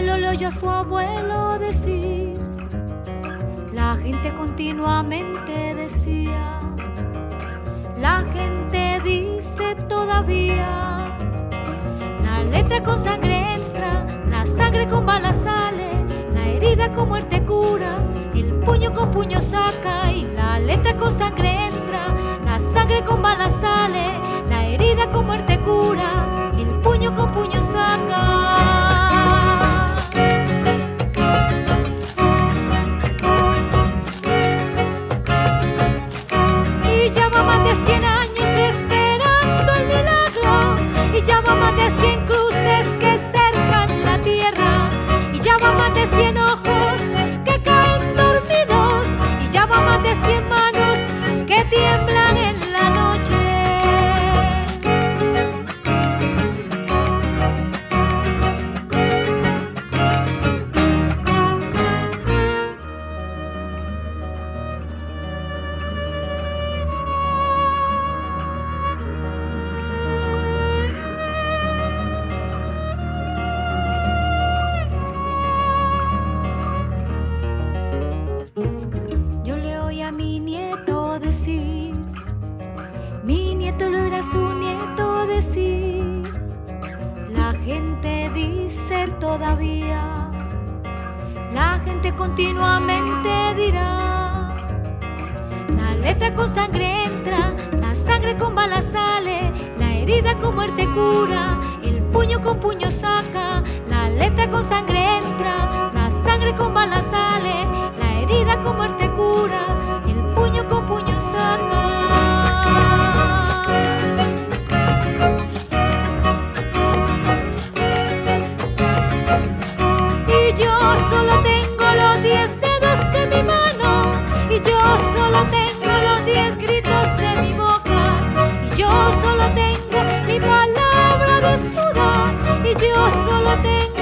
lo oyó a su abuelo decir. La gente continuamente decía, la gente dice todavía. La letra con sangre entra, la sangre con balas sale, la herida con muerte cura, el puño con puño saca. Y la letra con sangre entra, la sangre con balas sale, la herida con muerte cura, el puño con puño saca. Y ya va más de 100 años esperando el milagro, y ya va más de 100 cruces que cercan la tierra, y ya va más de 100 ojos que caen dormidos, y ya va más de 100 manos que tiemblan en la noche. Yo le oí a mi nieto decir, mi nieto lo era su nieto decir. La gente dice todavía, la gente continuamente dirá. La letra con sangre entra, la sangre con balas sale, la herida con muerte cura, el puño con puño saca. La letra con sangre entra, la sangre con balas sale, la herida con muerte cura, el puño con puño saca. Y yo solo tengo los 10 dedos de mi mano, y yo solo tengo los 10 gritos de mi boca, y yo solo tengo mi palabra desnuda, y yo solo tengo